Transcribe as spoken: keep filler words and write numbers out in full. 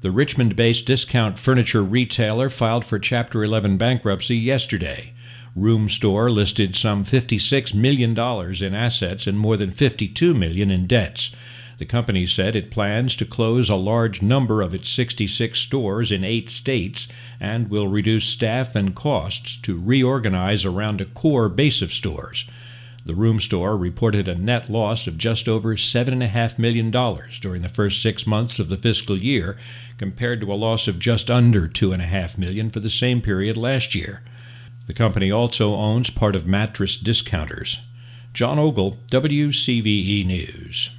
The Richmond-based discount furniture retailer filed for Chapter eleven bankruptcy yesterday. Room Store listed some fifty-six million dollars in assets and more than fifty-two million dollars in debts. The company said it plans to close a large number of its sixty-six stores in eight states and will reduce staff and costs to reorganize around a core base of stores. The Room Store reported a net loss of just over seven point five million dollars during the first six months of the fiscal year, compared to a loss of just under two point five million dollars for the same period last year. The company also owns part of Mattress Discounters. John Ogle, W C V E News.